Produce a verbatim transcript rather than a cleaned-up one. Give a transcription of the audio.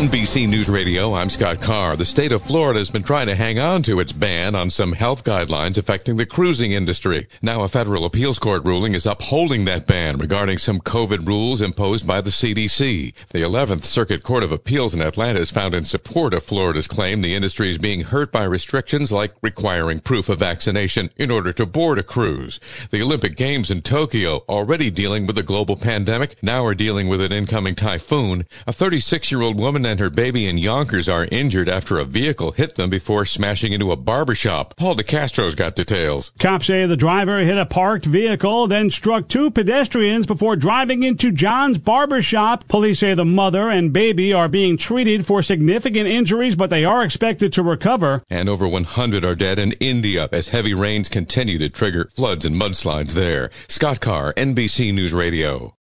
N B C News Radio, I'm Scott Carr. The state of Florida has been trying to hang on to its ban on some health guidelines affecting the cruising industry. Now a federal appeals court ruling is upholding that ban regarding some COVID rules imposed by the C D C. The eleventh Circuit Court of Appeals in Atlanta has found in support of Florida's claim the industry is being hurt by restrictions like requiring proof of vaccination in order to board a cruise. The Olympic Games in Tokyo, already dealing with a global pandemic, now are dealing with an incoming typhoon. A thirty-six-year-old woman and her baby in Yonkers are injured after a vehicle hit them before smashing into a barbershop. Paul DeCastro's got details. Cops say the driver hit a parked vehicle, then struck two pedestrians before driving into John's barbershop. Police say the mother and baby are being treated for significant injuries, but they are expected to recover. And over one hundred are dead in India as heavy rains continue to trigger floods and mudslides there. Scott Carr, N B C News Radio.